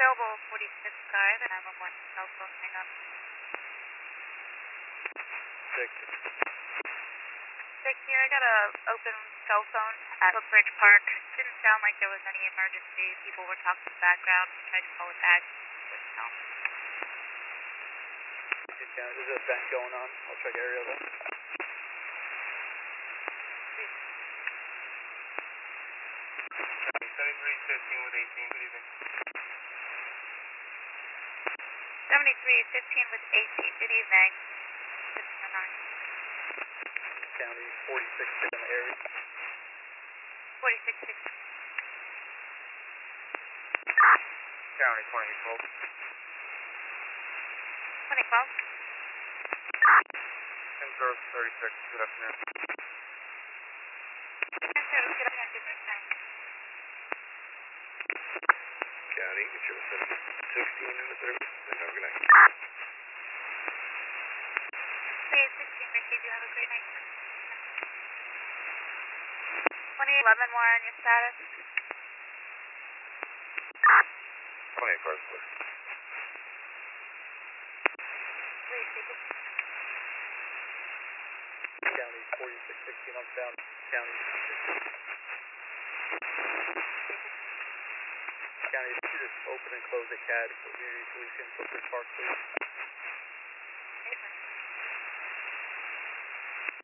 available 46 guy, the 911 cell phone hang up. 6. 6 here, I got a open cell phone at Woodbridge Park. Didn't sound like there was any emergency. People were talking in the background. Tried to call it back. Wouldn't know. There's an event going on. I'll check area then. Please. 7315 with 18, good evening. 7315 with 18, good evening. 609. County 46 in the area. 4616. County 2012. 2012. 10-36, good afternoon. 10-0, good afternoon, good time. County, get your 16 in the service. And have a good night. 2816, Ricky, you have a great night. 2811, more on your status. 28 cars, please. Please, speaking. County 4616 on sound. County. County, if you just open and close the CAD for Unity Policing, Woodbridge Park, please.